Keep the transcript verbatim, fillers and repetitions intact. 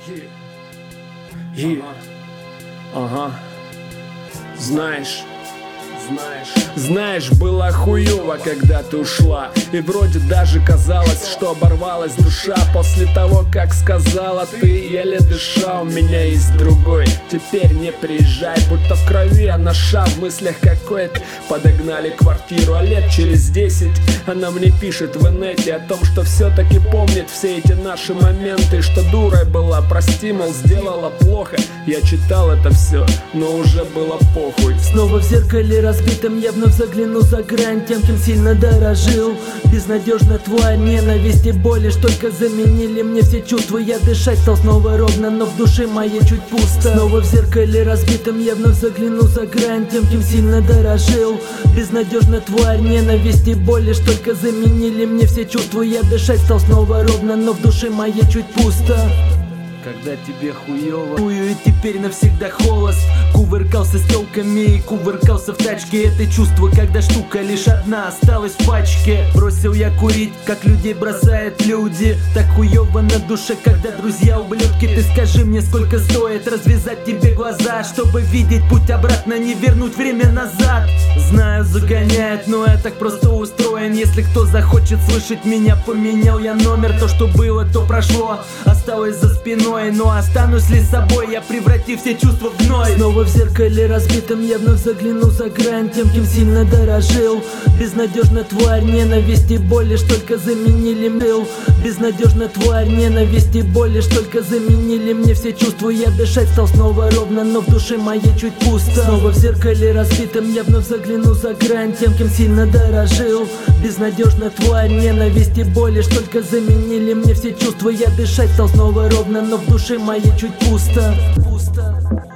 И, ага, знаешь, знаешь, знаешь, было хуёво, когда ты ушла. И вроде даже казалось, что оборвалась душа после того, как сказала ты, еле дыша. У меня есть другой, теперь не приезжай. Будто в крови она ша, в мыслях какой-то. Подогнали квартиру, а лет через десять она мне пишет в инете о том, что все-таки помнит все эти наши моменты. Что дурой была, прости, мол, сделала плохо. Я читал это все, но уже было похуй. Снова в зеркале разбитом я вновь загляну за грань тем, кем сильно дорожил. Безнадежно тварь, ненависть и боли, что только заменили мне все чувства. Я дышать стал снова ровно, но в душе моей чуть пусто. Снова в зеркале разбитом я вновь загляну за грань тем, кем сильно дорожил. Безнадежно тварь, ненависть и боли, что только заменили мне все чувства. Я дышать стал снова ровно, но в душе моей чуть пусто. Когда тебе хуёво, и теперь навсегда холост. Кувыркался с тёлками и кувыркался в тачке. Это чувство, когда штука лишь одна осталась в пачке. Бросил я курить, как людей бросают люди. Так хуёво на душе, когда друзья ублюдки. Ты скажи мне, сколько стоит развязать тебе глаза, чтобы видеть путь обратно, не вернуть время назад. Знаю, загоняет, но я так просто устроен. Если кто захочет слышать меня, поменял я номер. То, что было, то прошло, осталось за спиной. Но останусь ли собой, я превратив все чувства в гной. Снова в зеркале разбитом я вновь загляну за грань тем, кем сильно дорожил. Безнадежно тварь, ненависть и боли, что только заменили мыл. Безнадежно тварь, ненависть и боли, что только заменили мне все чувства. Я дышать стал снова ровно, но в душе моей чуть пусто. Снова в зеркале разбитом я вновь загляну за грань тем, кем сильно дорожил. Безнадежно тварь, ненависть и боли, что только заменили мне все чувства. Я дышать стал снова ровно, но в душе моей чуть пусто. Пусто.